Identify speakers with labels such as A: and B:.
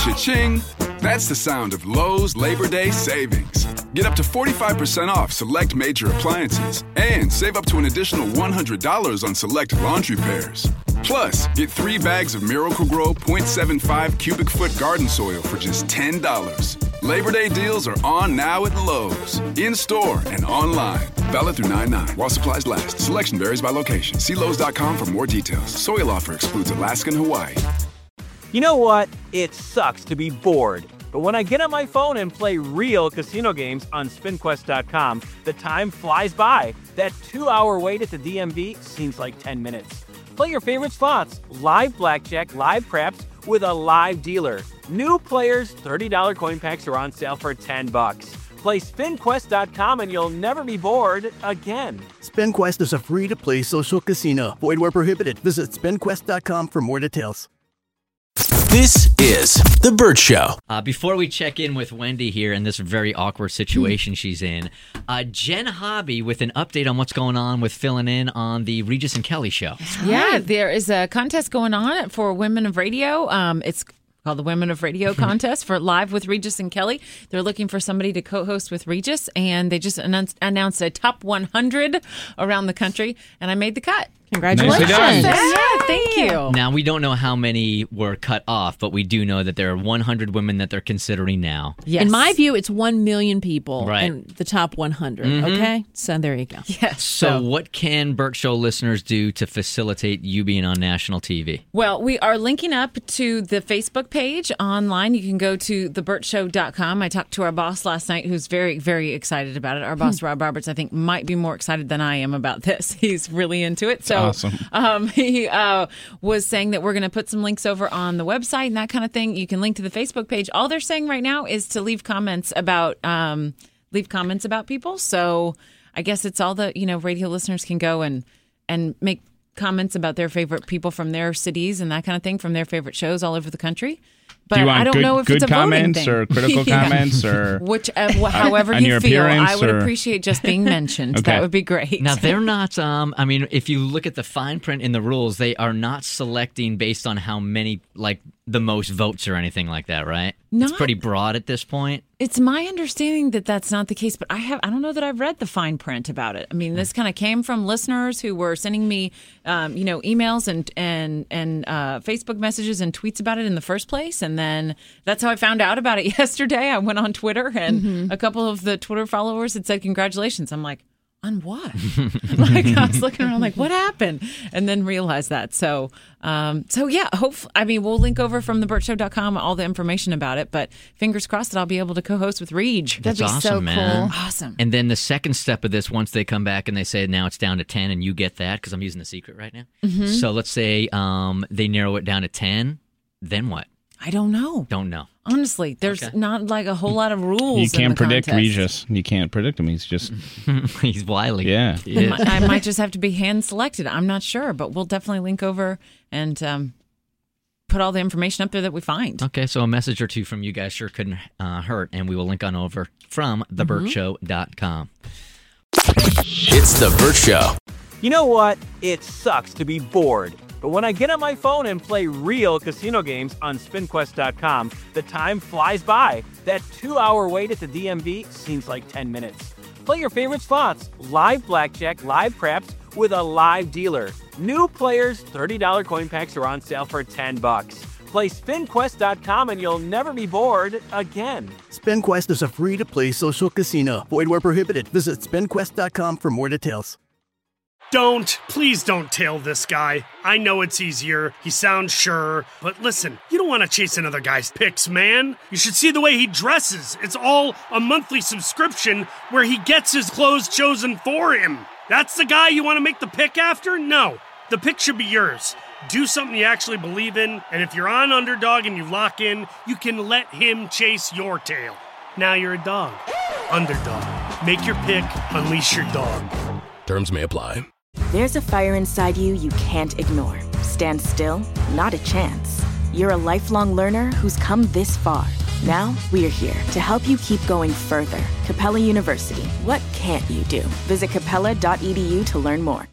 A: Cha-ching! That's the sound of Lowe's Labor Day savings. Get up to 45% off select major appliances and save up to an additional $100 on select laundry pairs. Plus, get 3 bags of Miracle-Gro 0.75 cubic foot garden soil for just $10. Labor Day deals are on now at Lowe's, in-store and online. Valid through 9/9 while supplies last. Selection varies by location. See Lowe's.com for more details. Soil offer excludes Alaska and Hawaii.
B: You know what? It sucks to be bored. But when I get on my phone and play real casino games on SpinQuest.com, the time flies by. That 2-hour wait at the DMV seems like 10 minutes. Play your favorite slots, live blackjack, live craps, with a live dealer. New players, $30 coin packs are on sale for $10. Play SpinQuest.com and you'll never be bored again.
C: SpinQuest is a free-to-play social casino. Void where prohibited. Visit SpinQuest.com for more details.
D: This is The Burt Show.
E: Before we check in with Wendy here in this very awkward situation she's in, Jen Hobby with an update on what's going on with filling in on the Regis and Kelly show.
F: Yeah, there is a contest going on for Women of Radio. It's called the Women of Radio Contest for Live with Regis and Kelly. They're looking for somebody to co-host with Regis, and they just announced a top 100 around the country, and I made the cut.
G: Congratulations.
F: Yeah, thank you.
E: Now, we don't know how many were cut off, but we do know that there are 100 women that they're considering now.
G: Yes. In my view, it's 1 million people in the top 100, okay? So there you go.
F: Yes.
E: So what can Burt Show listeners do to facilitate you being on national TV?
F: Well, we are linking up to the Facebook page online. You can go to theburtshow.com. I talked to our boss last night, who's very, very excited about it. Our boss, Rob Roberts, I think might be more excited than I am about this. He's really into it. So
G: awesome.
F: He was saying that we're going to put some links over on the website and that kind of thing. You can link to the Facebook page. All they're saying right now is to leave comments about people. So I guess it's all the radio listeners can go and make comments about their favorite people from their cities and that kind of thing, from their favorite shows all over the country. But I don't know if it's a voting thing.
G: Or critical comments or
F: however you feel. I would appreciate just being mentioned.
G: Okay.
F: That would be great.
E: Now, they're not, if you look at the fine print in the rules, they are not selecting based on how many, the most votes or anything like that, right? It's pretty broad at this point.
F: It's my understanding that that's not the case, but I don't know that I've read the fine print about it. I mean, this kind of came from listeners who were sending me, emails and Facebook messages and tweets about it in the first place, and then that's how I found out about it yesterday. I went on Twitter, and a couple of the Twitter followers had said congratulations. I'm like, on what? I was looking around like, what happened? And then realized that. So yeah, we'll link over from theburtshow.com all the information about it, but fingers crossed that I'll be able to co-host with Reg.
E: That's
F: That'd be
E: awesome,
F: so
E: man.
F: cool. Awesome.
E: And then the second step of this, once they come back and they say now it's down to 10 and you get that, because I'm using the secret right now. So let's say they narrow it down to 10, then what?
F: I don't know.
E: Don't know.
F: Honestly, there's not a whole lot of rules.
G: You can't predict
F: contest.
G: Regis. You can't predict him. He's just...
E: He's wily.
G: Yeah.
F: I might just have to be hand-selected. I'm not sure, but we'll definitely link over and put all the information up there that we find.
E: Okay, so a message or two from you guys sure couldn't hurt, and we will link on over from theburtshow.com.
D: It's The Burt Show.
B: You know what? It sucks to be bored. But when I get on my phone and play real casino games on SpinQuest.com, the time flies by. That 2-hour wait at the DMV seems like 10 minutes. Play your favorite slots, live blackjack, live craps, with a live dealer. New players, $30 coin packs are on sale for $10. Play SpinQuest.com and you'll never be bored again.
C: SpinQuest is a free-to-play social casino. Void where prohibited. Visit SpinQuest.com for more details.
H: Please don't tail this guy. I know it's easier, he sounds sure, but listen, you don't want to chase another guy's picks, man. You should see the way he dresses. It's all a monthly subscription where he gets his clothes chosen for him. That's the guy you want to make the pick after? No, the pick should be yours. Do something you actually believe in, and if you're on Underdog and you lock in, you can let him chase your tail. Now you're a dog. Underdog. Make your pick, unleash your dog.
D: Terms may apply.
I: There's a fire inside you can't ignore. Stand still? Not a chance. You're a lifelong learner who's come this far. Now, we're here to help you keep going further. Capella University. What can't you do? Visit capella.edu to learn more.